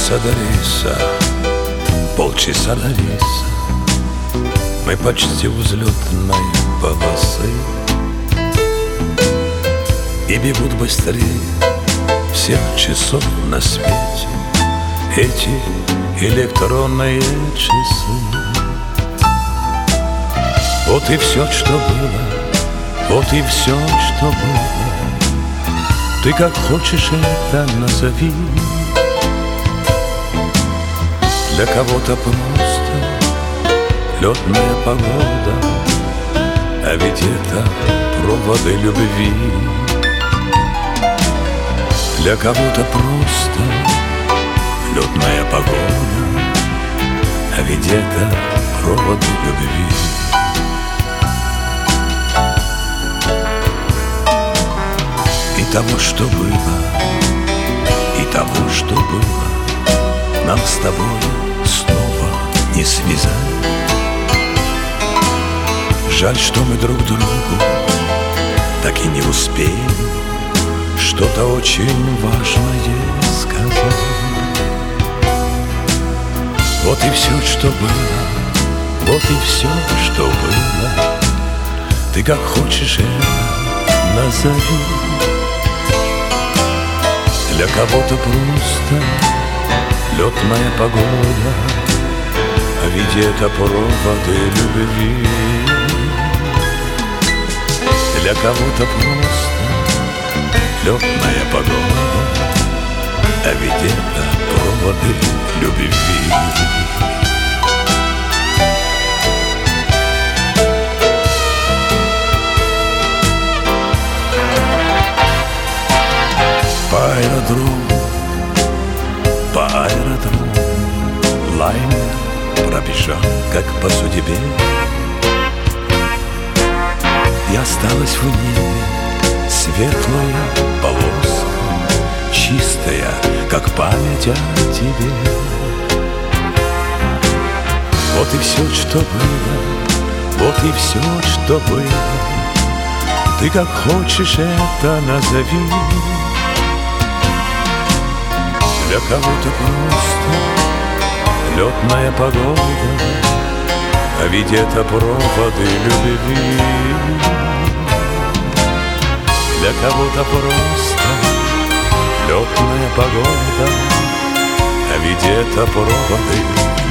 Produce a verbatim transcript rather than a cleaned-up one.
часа до рейса, полчаса до рейса. Мы почти у взлетной полосы, и бегут быстрее всех часов на свете эти электронные часы. Вот и все, что было, вот и все, что было. Ты как хочешь это назови. Для кого-то просто летная погода, а ведь это проводы любви. Для кого-то просто летная погода, а ведь это проводы любви. И того, что было, и того, что было, нам с тобой снова не связать. Жаль, что мы друг другу так и не успели что-то очень важное сказать. Вот и все, что было, вот и все, что было. Ты как хочешь это назови. Для кого-то просто летная погода, а ведь это проводы любви. Для кого-то просто летная погода, а ведь это проводы любви. По аэродрому, по аэродрому лайнер пробежал, как по судьбе, и осталась в небе светлая полоска, чистая, как память о тебе. Вот и все, что было, вот и все, что было. Ты как хочешь это назови. Для кого-то просто летная погода, а ведь это проводы любви. Для кого-то просто летная погода, а ведь это проводы